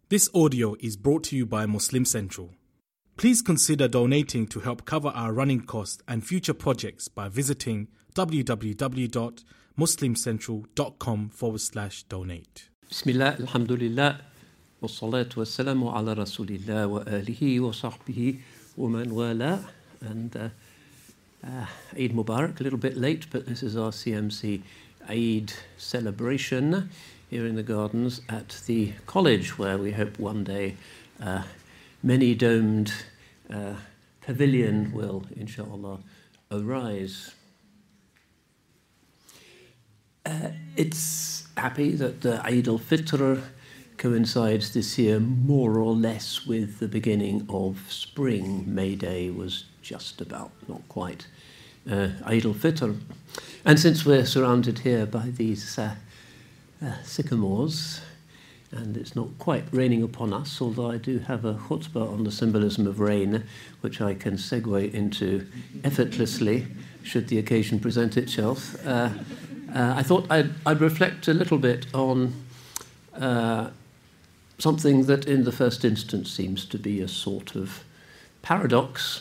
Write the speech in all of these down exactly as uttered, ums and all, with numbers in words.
This audio is brought to you by Muslim Central. Please consider donating to help cover our running costs and future projects by visiting www.muslimcentral.com forward slash donate. Bismillah, alhamdulillah, wa salatu wa salamu ala rasulillah wa alihi wa sahbihi wa man wala. And uh, uh, Eid Mubarak, a little bit late, but this is our C M C Eid celebration here in the gardens at the college, where we hope one day uh, many-domed uh, pavilion will, inshallah, arise. Uh, it's happy that the Eid al-Fitr coincides this year more or less with the beginning of spring. May Day was just about, not quite, uh, Eid al-Fitr. And since we're surrounded here by these uh, uh, sycamores, and it's not quite raining upon us, although I do have a khutbah on the symbolism of rain, which I can segue into effortlessly, should the occasion present itself. Uh, uh, I thought I'd, I'd reflect a little bit on uh, something that in the first instance seems to be a sort of paradox,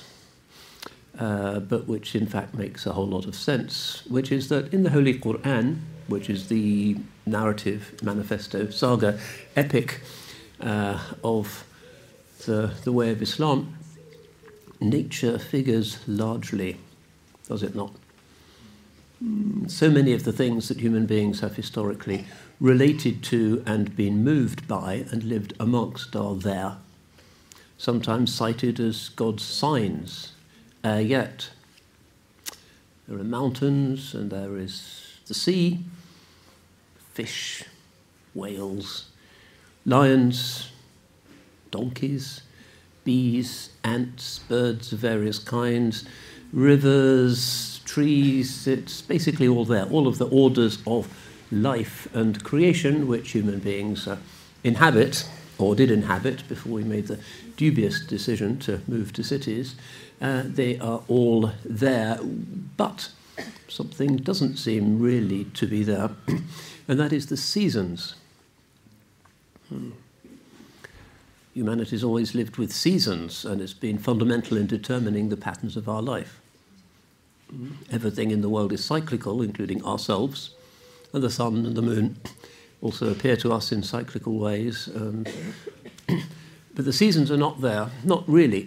uh, but which in fact makes a whole lot of sense, which is that in the Holy Quran, which is the narrative, manifesto, saga, epic uh, of the, the way of Islam, nature figures largely, does it not? So many of the things that human beings have historically related to and been moved by and lived amongst are there, sometimes cited as God's signs. Uh, yet there are mountains and there is the sea, fish, whales, lions, donkeys, bees, ants, birds of various kinds, rivers, trees. It's basically all there, all of the orders of life and creation which human beings uh, inhabit, or did inhabit before we made the dubious decision to move to cities. Uh, they are all there, but something doesn't seem really to be there, and that is the seasons. Hmm. Humanity's always lived with seasons, and it's been fundamental in determining the patterns of our life. Hmm. Everything in the world is cyclical, including ourselves, and the sun and the moon also appear to us in cyclical ways. Um, but the seasons are not there, not really.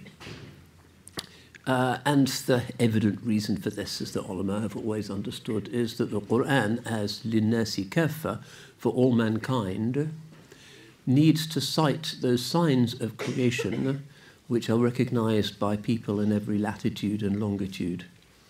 Uh, and the evident reason for this, as the ulama have always understood, is that the Quran, as linnasi kaffa, for all mankind, needs to cite those signs of creation which are recognized by people in every latitude and longitude.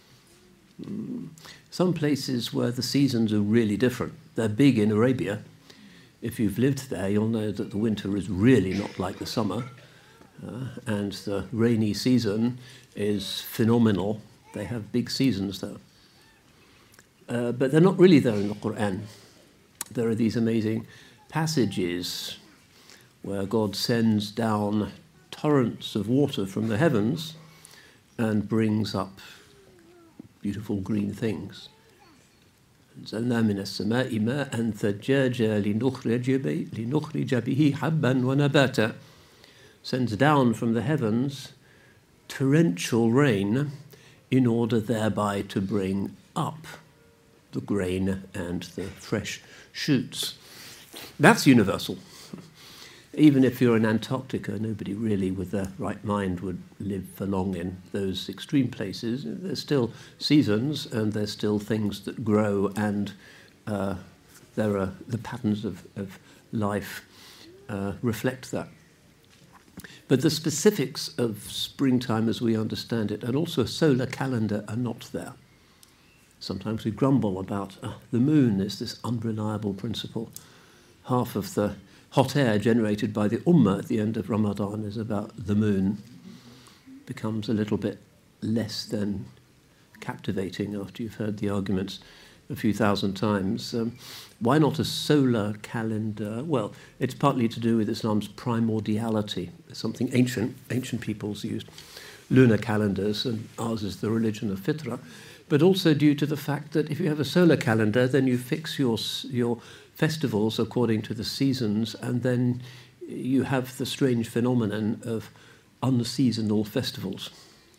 Some places where the seasons are really different. They're big in Arabia. If you've lived there, you'll know that the winter is really not like the summer. Uh, and the rainy season is phenomenal. They have big seasons there. Uh, but they're not really there in the Quran. There are these amazing passages where God sends down torrents of water from the heavens and brings up beautiful green things. أنزلنا من السماء ماء ثجاجا لنخرج به حبا ونباتا. Sends down from the heavens torrential rain in order thereby to bring up the grain and the fresh shoots. That's universal. Even if you're in Antarctica, nobody really with their right mind would live for long in those extreme places. There's still seasons and there's still things that grow, and uh, there are the patterns of, of life uh, reflect that. But the specifics of springtime as we understand it, and also a solar calendar, are not there. Sometimes we grumble about uh, the moon is this unreliable principle. Half of the hot air generated by the Ummah at the end of Ramadan is about the moon. Becomes a little bit less than captivating after you've heard the arguments a few thousand times. Um, why not a solar calendar? Well, it's partly to do with Islam's primordiality. It's something ancient. Ancient peoples used lunar calendars, and ours is the religion of Fitra. But also due to the fact that if you have a solar calendar, then you fix your your festivals according to the seasons, and then you have the strange phenomenon of unseasonal festivals.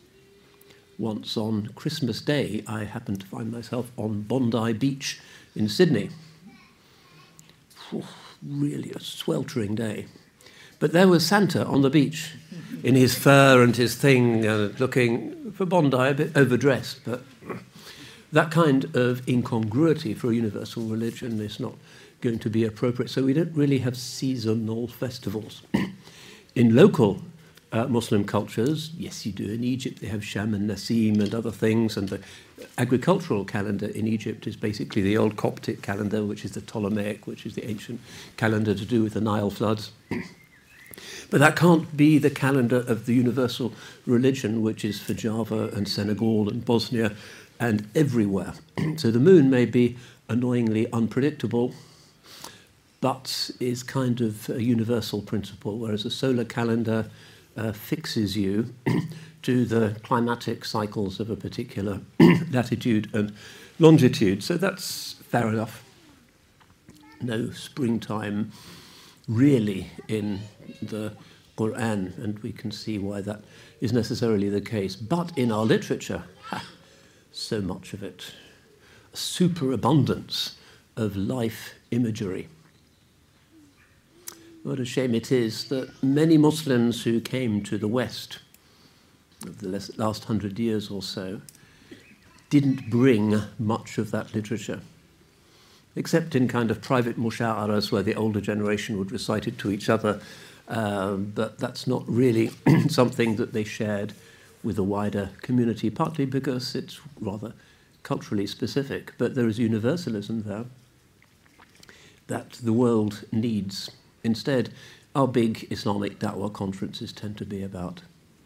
Once on Christmas Day, I happened to find myself on Bondi Beach in Sydney. Oh, really a sweltering day. But there was Santa on the beach in his fur and his thing, uh, looking, for Bondi, a bit overdressed. But that kind of incongruity for a universal religion is not going to be appropriate. So we don't really have seasonal festivals. In local uh, Muslim cultures, yes, you do. In Egypt, they have Sham and Nasim and other things. And the agricultural calendar in Egypt is basically the old Coptic calendar, which is the Ptolemaic, which is the ancient calendar to do with the Nile floods. But that can't be the calendar of the universal religion, which is for Java and Senegal and Bosnia and everywhere. So the moon may be annoyingly unpredictable, but is kind of a universal principle, whereas a solar calendar uh, fixes you to the climatic cycles of a particular latitude and longitude. So that's fair enough. No springtime really in the Quran, and we can see why that is necessarily the case. But in our literature, ha, so much of it, a superabundance of life imagery. What a shame it is that many Muslims who came to the West of the last hundred years or so didn't bring much of that literature, except in kind of private musha'aras where the older generation would recite it to each other, um, but that's not really something that they shared with a wider community, partly because it's rather culturally specific, but there is universalism there that the world needs. Instead, our big Islamic Da'wah conferences tend to be about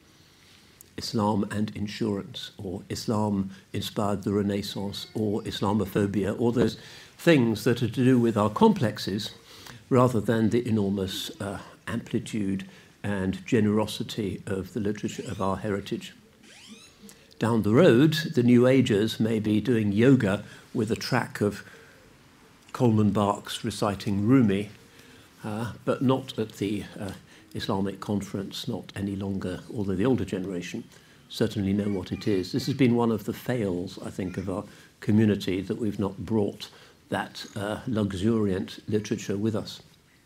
Islam and insurance, or Islam inspired the Renaissance, or Islamophobia, or those things that are to do with our complexes rather than the enormous uh, amplitude and generosity of the literature of our heritage. Down the road, the New Agers may be doing yoga with a track of Coleman Barks reciting Rumi, uh, but not at the uh, Islamic conference, not any longer, although the older generation certainly know what it is. This has been one of the fails, I think, of our community, that we've not brought that uh, luxuriant literature with us.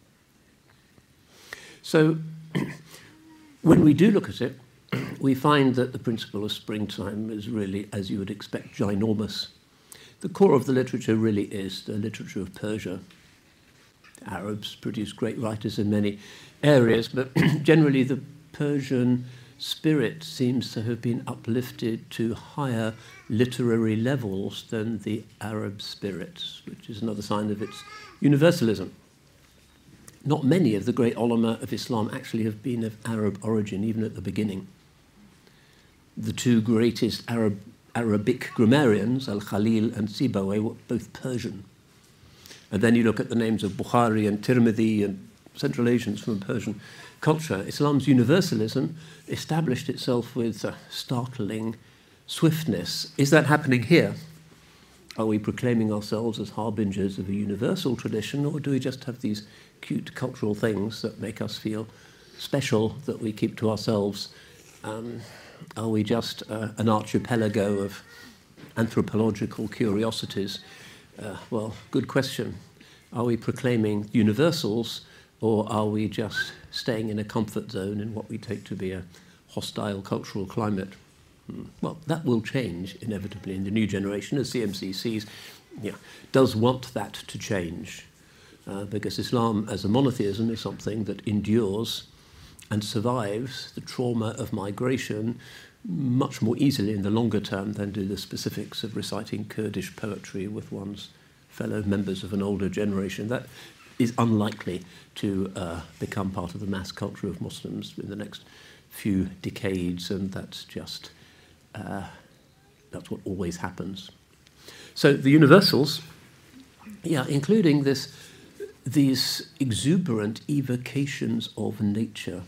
So when we do look at it, we find that the principle of springtime is really, as you would expect, ginormous. The core of the literature really is the literature of Persia. The Arabs produce great writers in many areas, but generally the Persian spirit seems to have been uplifted to higher literary levels than the Arab spirit, which is another sign of its universalism. Not many of the great ulama of Islam actually have been of Arab origin, even at the beginning. The two greatest Arab, Arabic grammarians, Al-Khalil and Sibawayh, were both Persian. And then you look at the names of Bukhari and Tirmidhi and Central Asians from Persian culture. Islam's universalism established itself with uh, startling swiftness. Is that happening here? Are we proclaiming ourselves as harbingers of a universal tradition, or do we just have these cute cultural things that make us feel special that we keep to ourselves? Um, are we just uh, an archipelago of anthropological curiosities? Uh, well, good question. Are we proclaiming universals, or are we just staying in a comfort zone in what we take to be a hostile cultural climate? Hmm. Well, that will change inevitably in the new generation, as C M C sees, yeah, does want that to change, uh, because Islam as a monotheism is something that endures and survives the trauma of migration much more easily in the longer term than do the specifics of reciting Kurdish poetry with one's fellow members of an older generation. That is unlikely to uh, become part of the mass culture of Muslims in the next few decades, and that's just, uh, that's what always happens. So the universals, yeah, including this, these exuberant evocations of nature.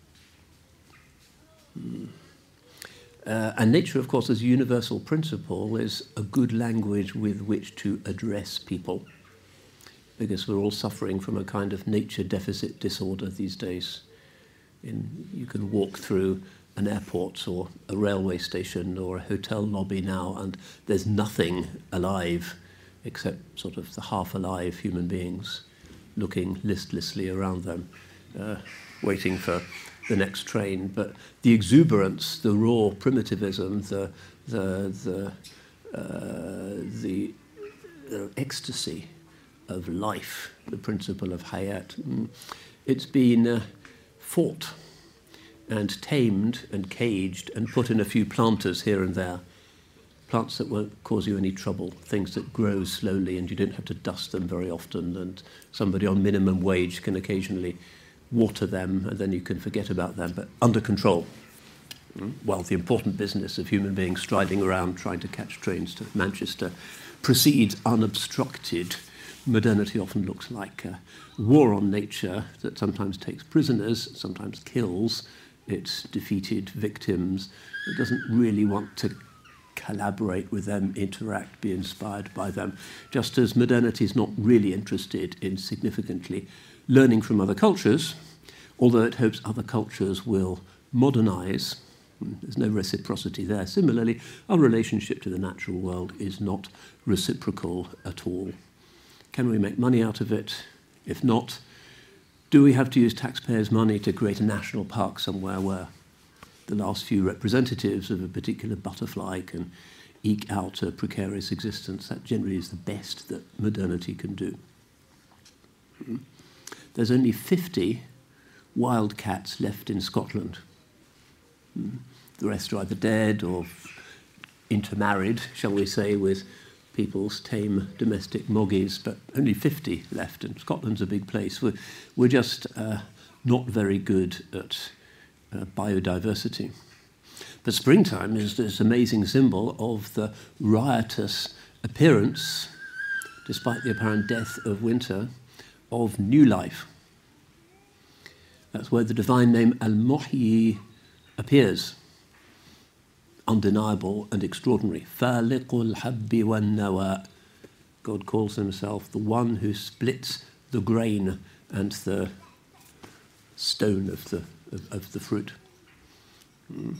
Hmm. Uh, and nature, of course, as a universal principle, is a good language with which to address people. because we're all suffering from a kind of nature deficit disorder these days. In, you can walk through an airport or a railway station or a hotel lobby now, and there's nothing alive except sort of the half-alive human beings looking listlessly around them, uh, waiting for the next train. But the exuberance, the raw primitivism, the the the uh, the, the ecstasy of life, the principle of hayat, it's been uh, fought and tamed and caged and put in a few planters here and there. Plants that won't cause you any trouble, things that grow slowly and you don't have to dust them very often, and somebody on minimum wage can occasionally water them and then you can forget about them, but under control. While the important business of human beings striding around trying to catch trains to Manchester proceeds unobstructed, modernity often looks like a war on nature that sometimes takes prisoners, sometimes kills its defeated victims. It doesn't really want to collaborate with them, interact, be inspired by them, just as modernity is not really interested in significantly learning from other cultures, although it hopes other cultures will modernize. There's no reciprocity there. Similarly, our relationship to the natural world is not reciprocal at all. Can we make money out of it? If not, do we have to use taxpayers' money to create a national park somewhere where the last few representatives of a particular butterfly can eke out a precarious existence? That generally is the best that modernity can do. There's only fifty wild cats left in Scotland. The rest are either dead or intermarried, shall we say, with people's tame domestic moggies, but only fifty left, and Scotland's a big place. We're, we're just uh, not very good at uh, biodiversity. But springtime is this amazing symbol of the riotous appearance, despite the apparent death of winter, of new life. That's where the divine name Al-Muhyi appears. Undeniable and extraordinary. Faliqul habbi wan nawa. God calls himself the one who splits the grain and the stone of the of, of the fruit. Mm.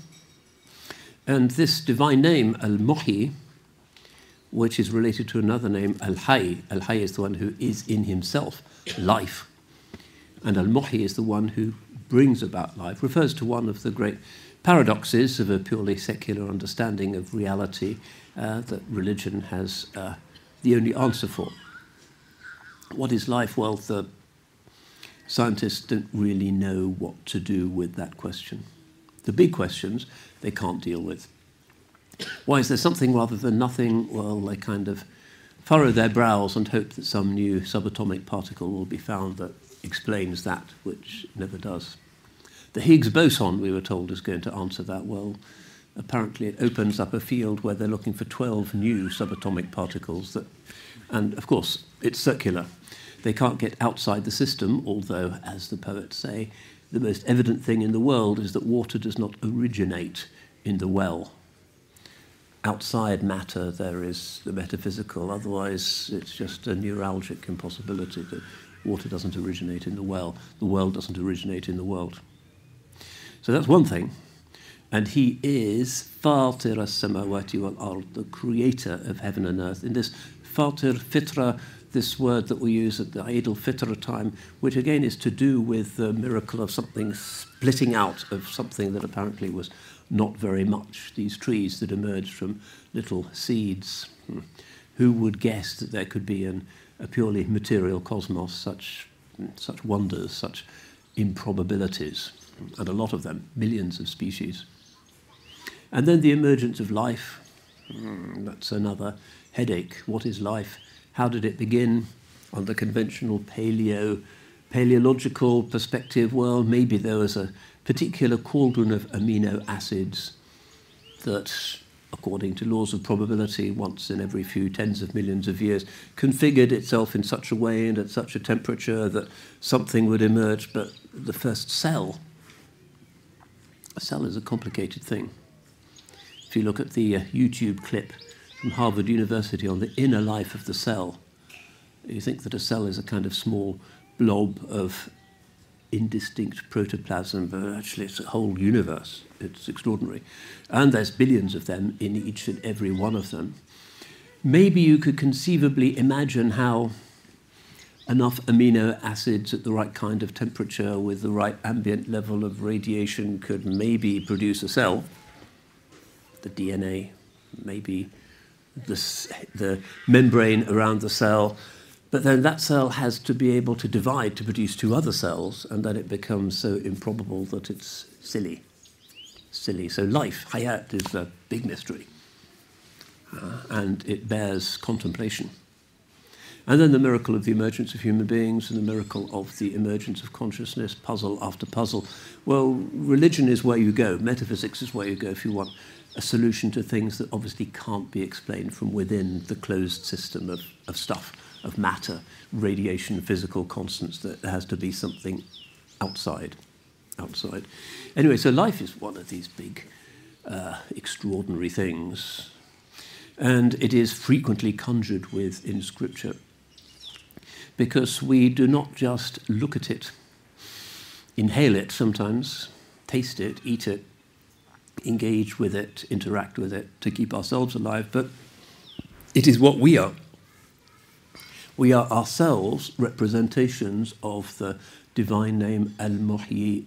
And this divine name, Al-Muhyi, which is related to another name, Al-Hayy. Al-Hayy is the one who is in himself life. And Al-Muhyi is the one who brings about life, refers to one of the great paradoxes of a purely secular understanding of reality uh, that religion has uh, the only answer for. What is life? Well, the scientists don't really know what to do with that question. The big questions they can't deal with. Why is there something rather than nothing? Well, they kind of furrow their brows and hope that some new subatomic particle will be found that explains that, which never does. The Higgs boson, we were told, is going to answer that. Well, apparently it opens up a field where they're looking for twelve new subatomic particles. That, and, of course, it's circular. They can't get outside the system, although, as the poets say, the most evident thing in the world is that water does not originate in the well. Outside matter, there is the metaphysical. Otherwise, it's just a neuralgic impossibility that water doesn't originate in the well. The world doesn't originate in the world. So that's one thing. And he is Fatir as-samawati wal-ard, the creator of heaven and earth. In this Fatir Fitra, this word that we use at the Eid al-Fitr time, which again is to do with the miracle of something splitting out of something that apparently was not very much, these trees that emerged from little seeds. Who would guess that there could be an, a purely material cosmos, such, such wonders, such improbabilities? And a lot of them, millions of species. And then the emergence of life, mm, that's another headache. What is life? How did it begin? On the conventional paleo, paleological perspective, well, maybe there was a particular cauldron of amino acids that, according to laws of probability, once in every few tens of millions of years, configured itself in such a way and at such a temperature that something would emerge. But the first cell, a cell is a complicated thing. If you look at the uh, YouTube clip from Harvard University on the inner life of the cell, You think that a cell is a kind of small blob of indistinct protoplasm, but actually it's a whole universe. It's extraordinary. And there's billions of them in each and every one of them. Maybe you could conceivably imagine how enough amino acids at the right kind of temperature with the right ambient level of radiation could maybe produce a cell. The D N A, maybe the, the membrane around the cell. But then that cell has to be able to divide to produce two other cells, and then it becomes so improbable that it's silly. Silly. So life, hayat, is a big mystery. Uh, and it bears contemplation. And then the miracle of the emergence of human beings and the miracle of the emergence of consciousness, puzzle after puzzle. Well, religion is where you go. Metaphysics is where you go if you want a solution to things that obviously can't be explained from within the closed system of, of stuff, of matter, radiation, physical constants. That there has to be something outside. Outside. Anyway, so life is one of these big, uh, extraordinary things. And it is frequently conjured with in Scripture, because we do not just look at it, inhale it sometimes, taste it, eat it, engage with it, interact with it to keep ourselves alive, but it is what we are. We are ourselves representations of the divine name Al-Muhyi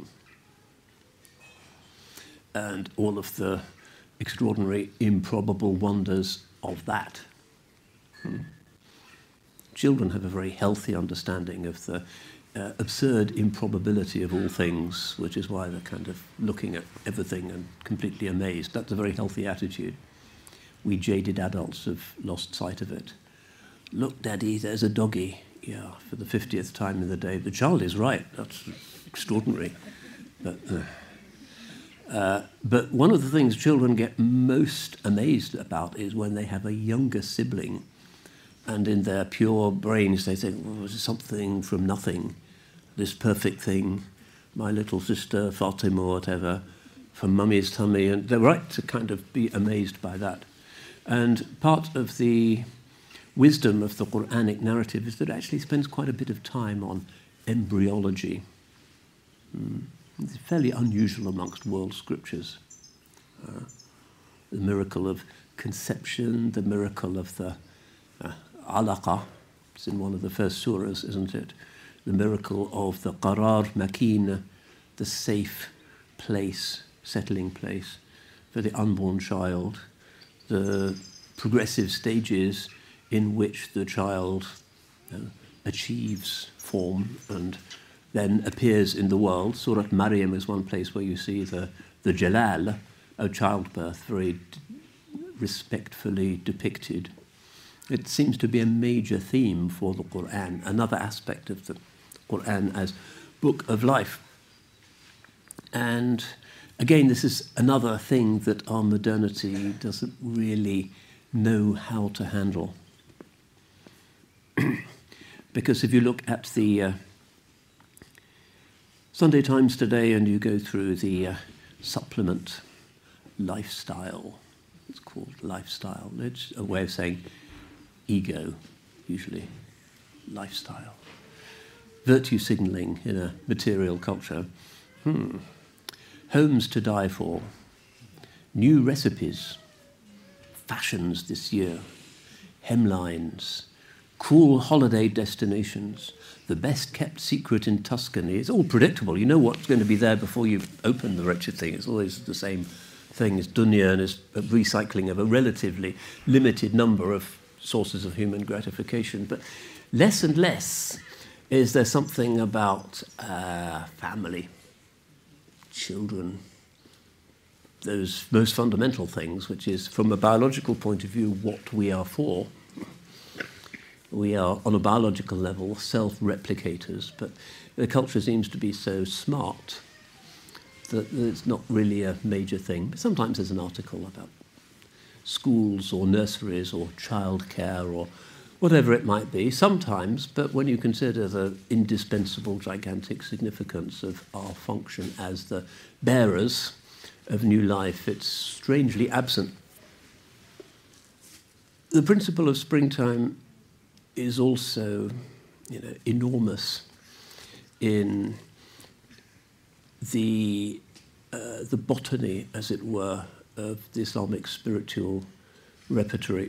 and all of the extraordinary, improbable wonders of that. Hmm. Children have a very healthy understanding of the uh, absurd improbability of all things, which is why they're kind of looking at everything and completely amazed. That's a very healthy attitude. We jaded adults have lost sight of it. Look, Daddy, there's a doggy. Yeah, for the fiftieth time in the day. The child is right. That's extraordinary. But... Uh, Uh, but one of the things children get most amazed about is when they have a younger sibling, and in their pure brains they think, well, this is something from nothing, this perfect thing, my little sister Fatima or whatever, from mummy's tummy, and they're right to kind of be amazed by that. And part of the wisdom of the Quranic narrative is that it actually spends quite a bit of time on embryology. Mm. It's fairly unusual amongst world scriptures. Uh, the miracle of conception, the miracle of the uh, alaqa, it's in one of the first surahs, isn't it? The miracle of the qarar makin, the safe place, settling place for the unborn child, the progressive stages in which the child uh, achieves form and then appears in the world. Surah Maryam is one place where you see the, the jalal of childbirth very d- respectfully depicted. It seems to be a major theme for the Qur'an, another aspect of the Qur'an as book of life. And again, this is another thing that our modernity doesn't really know how to handle. Because if you look at the uh, Sunday Times today and you go through the uh, supplement lifestyle, it's called lifestyle, it's a way of saying ego, usually, lifestyle. Virtue signalling in a material culture. Hmm. Homes to die for. New recipes. Fashions this year. Hemlines. Cool holiday destinations. The best kept secret in Tuscany. It's all predictable. You know what's going to be there before you open the wretched thing. It's always the same thing as dunya and as a recycling of a relatively limited number of sources of human gratification. But less and less is there something about uh, family, children, those most fundamental things, which is, from a biological point of view, what we are for. We are, on a biological level, self-replicators, but the culture seems to be so smart that it's not really a major thing. But sometimes there's an article about schools or nurseries or childcare or whatever it might be, sometimes, but when you consider the indispensable, gigantic significance of our function as the bearers of new life, it's strangely absent. The principle of springtime is also, you know, enormous in the uh, the botany, as it were, of the Islamic spiritual repertory.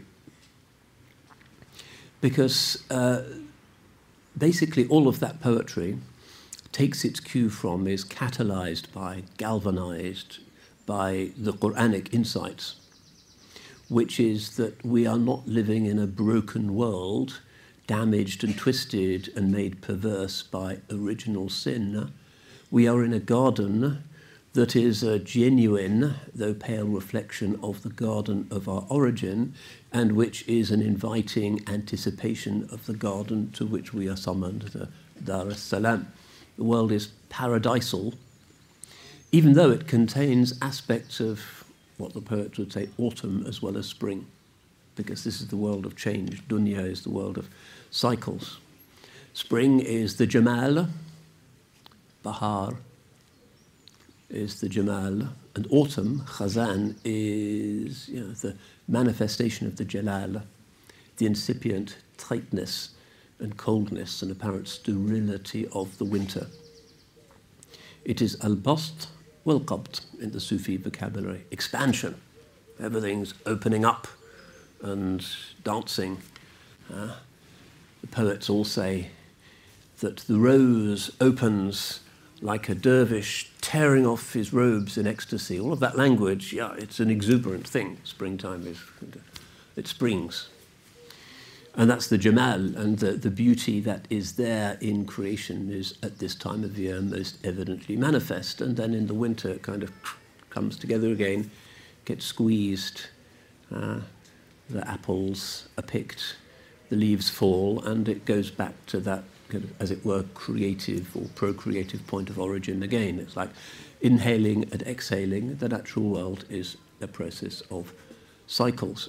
Because uh, basically all of that poetry takes its cue from, is catalyzed by, galvanized by the Quranic insights, which is that we are not living in a broken world, damaged and twisted and made perverse by original sin. We are in a garden that is a genuine, though pale, reflection of the garden of our origin, and which is an inviting anticipation of the garden to which we are summoned, the Dar es Salaam. The world is paradisal, even though it contains aspects of what the poets would say autumn as well as spring, because this is the world of change. Dunya is the world of cycles. Spring is the Jamal, Bahar is the Jamal, and autumn, Khazan, is, you know, the manifestation of the Jalal, the incipient tightness and coldness and apparent sterility of the winter. It is al-bast wal-qabd in the Sufi vocabulary, expansion. Everything's opening up and dancing. Uh, the poets all say that the rose opens like a dervish tearing off his robes in ecstasy. All of that language, yeah, it's an exuberant thing. Springtime is, it springs. And that's the Jamal, and the, the beauty that is there in creation is at this time of year most evidently manifest. And then in the winter it kind of comes together again, gets squeezed, uh, the apples are picked, the leaves fall, and it goes back to that kind of, as it were, creative or procreative point of origin again. It's like inhaling and exhaling. The natural world is a process of cycles.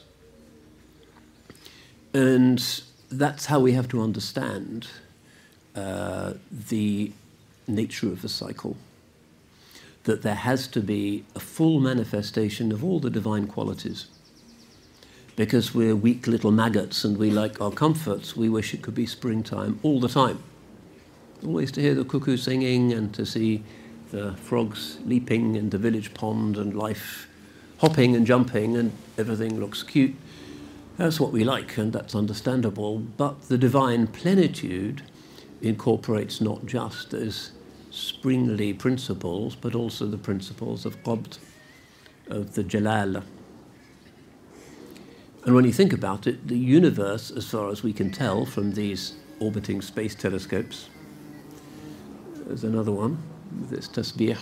And that's how we have to understand uh, the nature of the cycle, that there has to be a full manifestation of all the divine qualities. Because we're weak little maggots and we like our comforts, we wish it could be springtime all the time. Always to hear the cuckoo singing and to see the frogs leaping in the village pond and life hopping and jumping and everything looks cute. That's what we like, and that's understandable. But the divine plenitude incorporates not just those springly principles, but also the principles of Qabd, of the Jalal. And when you think about it, the universe, as far as we can tell from these orbiting space telescopes, there's another one with this tasbih,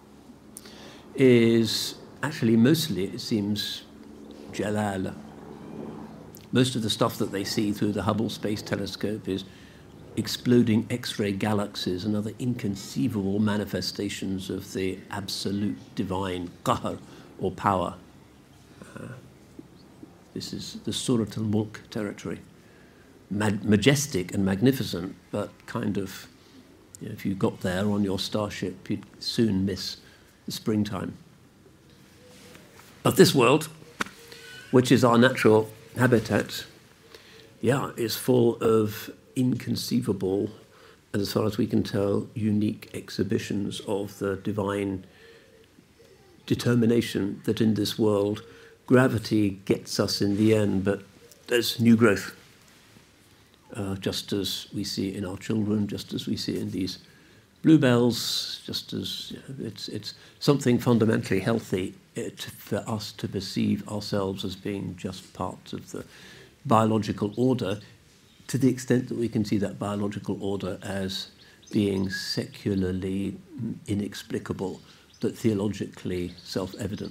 is actually mostly, it seems, Jalal. Most of the stuff that they see through the Hubble Space Telescope is exploding X-ray galaxies and other inconceivable manifestations of the absolute divine qahr, or power. Uh, this is the Surat al-Mulk territory. Mag- majestic and magnificent, but kind of, you know, if you got there on your starship, you'd soon miss the springtime. But this world, which is our natural habitat, yeah, is full of inconceivable, and as far as we can tell, unique exhibitions of the divine determination that in this world gravity gets us in the end, but there's new growth, uh, just as we see in our children, just as we see in these bluebells, just as, you know, it's it's something fundamentally healthy it, for us to perceive ourselves as being just parts of the biological order, to the extent that we can see that biological order as being secularly inexplicable, but theologically self-evident.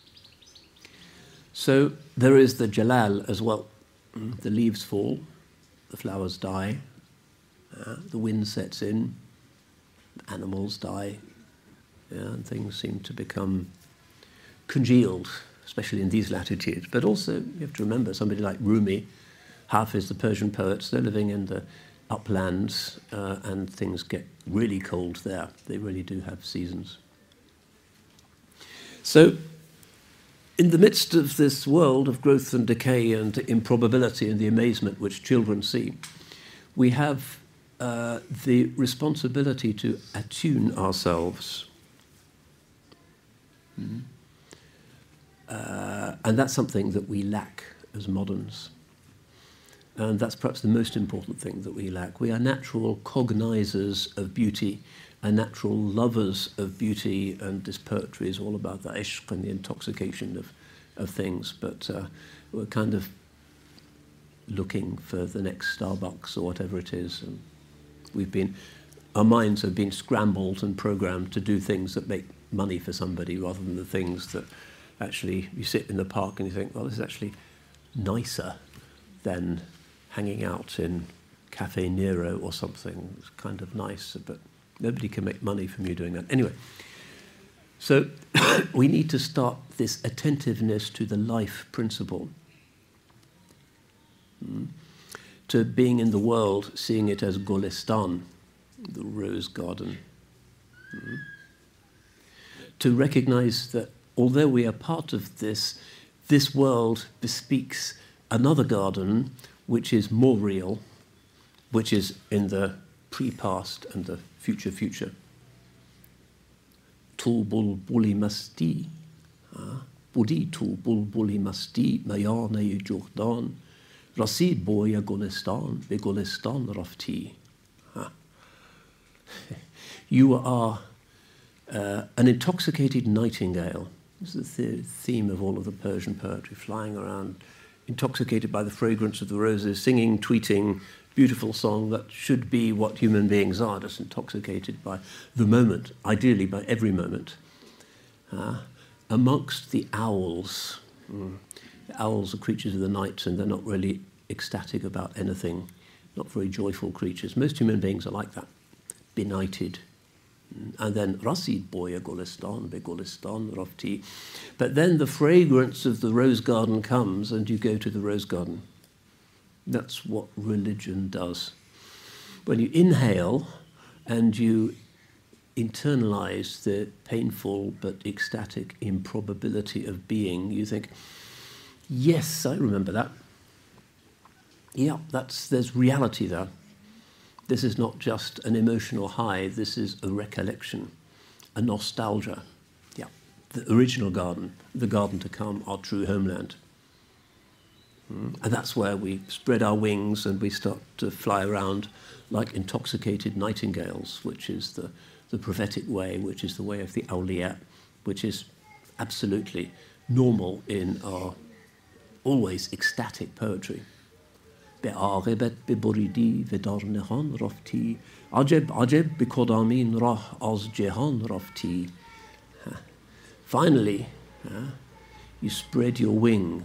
So there is the Jalal as well. The leaves fall, the flowers die, uh, the wind sets in, animals die, yeah, and things seem to become congealed, especially in these latitudes. But also, you have to remember, somebody like Rumi, Hafiz, the Persian poets, they're living in the uplands, uh, and things get really cold there. They really do have seasons. So in the midst of this world of growth and decay and improbability and the amazement which children see, we have uh, the responsibility to attune ourselves. Mm. Uh, and that's something that we lack as moderns. And that's perhaps the most important thing that we lack. We are natural cognizers of beauty, and natural lovers of beauty, and this poetry is all about the ishq and the intoxication of, of things, but uh, we're kind of looking for the next Starbucks or whatever it is. And we've been, our minds have been scrambled and programmed to do things that make money for somebody rather than the things that actually you sit in the park and you think, well, this is actually nicer than hanging out in Cafe Nero or something. It's kind of nice, but nobody can make money from you doing that. Anyway, so we need to start this attentiveness to the life principle, mm. to being in the world, seeing it as Golestan, the rose garden, mm. to recognize that although we are part of this, this world bespeaks another garden which is more real, which is in the pre-past and the future future. Tu bulbuli masti, budi tu bulbuli masti, mayane Jordan, rasid boya Golestan, be Golestan rafti. You are uh, an intoxicated nightingale. This is the th- theme of all of the Persian poetry, flying around, intoxicated by the fragrance of the roses, singing, tweeting, beautiful song that should be what human beings are, just intoxicated by the moment, ideally by every moment. Uh, amongst the owls, mm, the owls are creatures of the night and they're not really ecstatic about anything, not very joyful creatures. Most human beings are like that, benighted. And then Rasid boya Golestan, be Golestan rafti. But then the fragrance of the rose garden comes and you go to the rose garden. That's what religion does. When you inhale and you internalize the painful but ecstatic improbability of being, you think, yes, I remember that. Yeah, that's, there's reality there. This is not just an emotional high, this is a recollection, a nostalgia. Yeah, the original garden, the garden to come, our true homeland. Mm. And that's where we spread our wings and we start to fly around like intoxicated nightingales, which is the, the prophetic way, which is the way of the awliya, which is absolutely normal in our always ecstatic poetry. بعاقبت به بریدی و در نهان رفتی عجب عجب به کدامین راه از جهان رفتی. Finally, uh, you spread your wings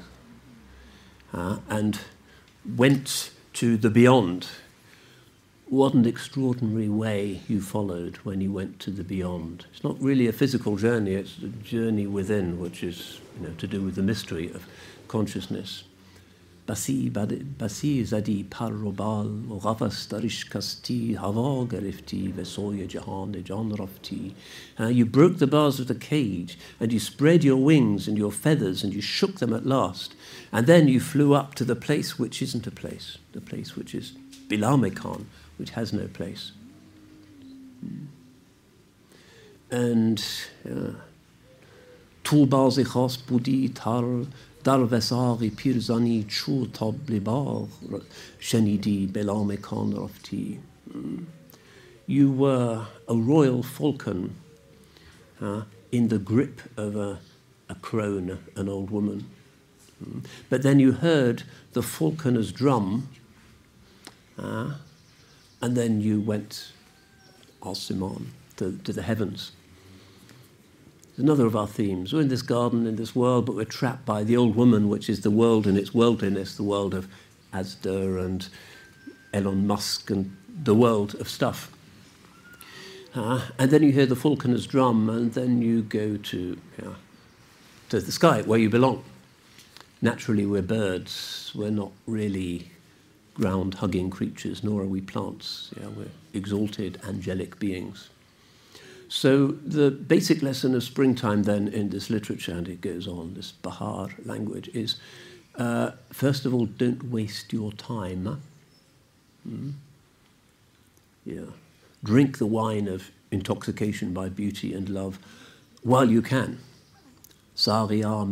uh, and went to the beyond. What an extraordinary way you followed when you went to the beyond. It's not really a physical journey, it's a journey within, which is, you know, to do with the mystery of consciousness. Basi basi zadi par robal و غفص درش کستی هوا گرفتی و سوی جهان جان رفتی. You broke the bars of the cage and you spread your wings and your feathers and you shook them at last, and then you flew up to the place which isn't a place, the place which is Bila Mekan, which has no place. And تو بازی خاص بودی تر در وساقی پیرزنی چو طبل باغ شنیدی بلا مکان رفتی. You were a royal falcon uh, in the grip of a, a crone, an old woman. But then you heard the falconer's drum, uh, and then you went al-Siman, to, to the heavens. Another of our themes. We're in this garden, in this world, but we're trapped by the old woman, which is the world and its worldliness, the world of Asda and Elon Musk and the world of stuff. Uh, and then you hear the falconer's drum, and then you go to, yeah, to the sky, where you belong. Naturally, we're birds. We're not really ground-hugging creatures, nor are we plants. Yeah, we're exalted, angelic beings. So the basic lesson of springtime then in this literature, and it goes on, this Bahar language, is uh, first of all, don't waste your time. Hmm? Yeah. Drink the wine of intoxication by beauty and love while you can. Cupbearer,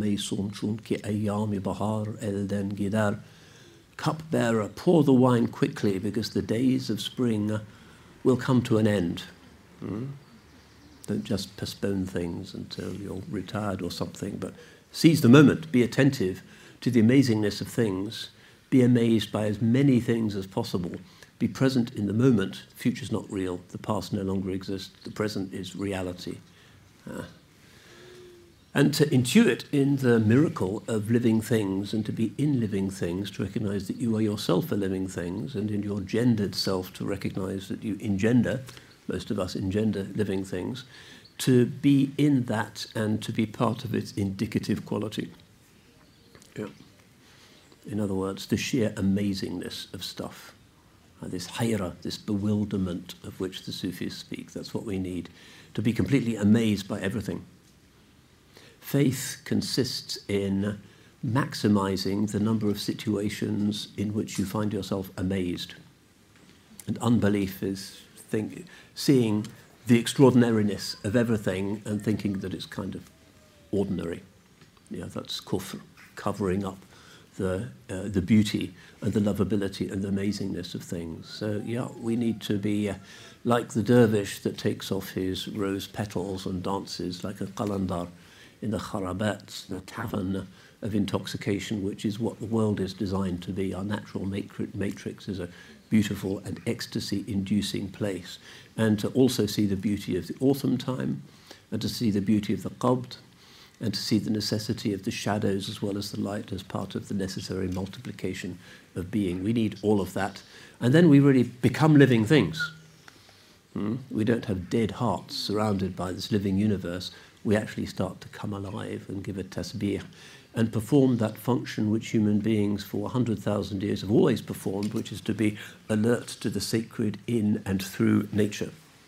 pour the wine quickly because the days of spring will come to an end. Hmm? Don't just postpone things until you're retired or something, but seize the moment, be attentive to the amazingness of things, be amazed by as many things as possible, be present in the moment. The future's not real, the past no longer exists, the present is reality. Uh, and to intuit in the miracle of living things and to be in living things, to recognize that you are yourself a living things, and in your gendered self to recognize that you engender, most of us engender living things, to be in that and to be part of its indicative quality. Yeah. In other words, the sheer amazingness of stuff. Uh, this hayra, this bewilderment of which the Sufis speak, that's what we need, to be completely amazed by everything. Faith consists in maximizing the number of situations in which you find yourself amazed. And unbelief is think, seeing the extraordinariness of everything and thinking that it's kind of ordinary. Yeah, that's kufr, covering up the uh, the beauty and the lovability and the amazingness of things. So yeah, we need to be uh, like the dervish that takes off his rose petals and dances like a qalandar in the kharabat, the tavern of intoxication, which is what the world is designed to be. Our natural matrix is a beautiful and ecstasy-inducing place, and to also see the beauty of the autumn time, and to see the beauty of the qabd, and to see the necessity of the shadows as well as the light as part of the necessary multiplication of being. We need all of that, and then we really become living things. Hmm? We don't have dead hearts surrounded by this living universe. We actually start to come alive and give a tasbih and perform that function which human beings for one hundred thousand years have always performed, which is to be alert to the sacred in and through nature.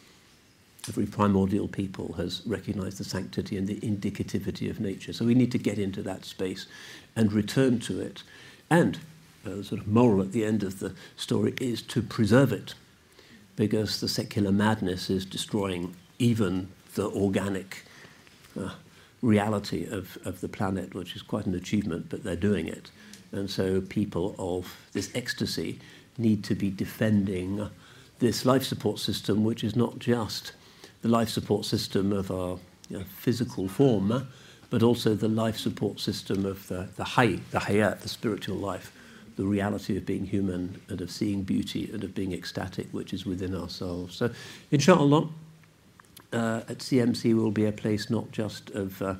Every primordial people has recognized the sanctity and the indicativity of nature. So we need to get into that space and return to it. And uh, the sort of moral at the end of the story is to preserve it, because the secular madness is destroying even the organic uh, reality of, of the planet, which is quite an achievement, but they're doing it. And so people of this ecstasy need to be defending this life support system, which is not just the life support system of our you know, physical form, but also the life support system of the, the hay, the hayat, the spiritual life, the reality of being human and of seeing beauty and of being ecstatic, which is within ourselves. So, inshallah, Uh, at C M C will be a place not just of uh,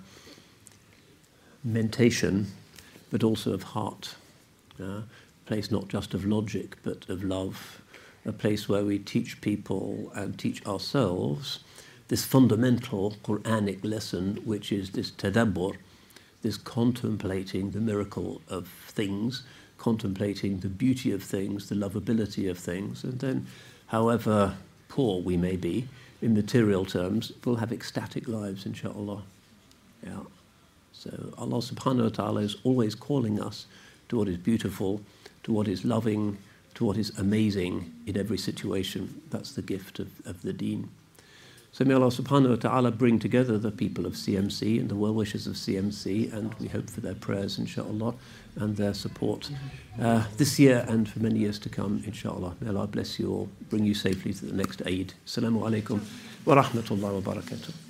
mentation, but also of heart. Uh, a place not just of logic, but of love. A place where we teach people and teach ourselves this fundamental Quranic lesson, which is this tadabbur, this contemplating the miracle of things, contemplating the beauty of things, the lovability of things, and then, however poor we may be, in material terms, we'll have ecstatic lives, inshallah. Yeah. So Allah subhanahu wa ta'ala is always calling us to what is beautiful, to what is loving, to what is amazing in every situation. That's the gift of, of the deen. So may Allah subhanahu wa ta'ala bring together the people of C M C and the well-wishers of C M C, and we hope for their prayers, inshallah, and their support uh, this year and for many years to come, inshallah. May Allah bless you all, bring you safely to the next Eid. Assalamu alaikum wa rahmatullahi wa barakatuh.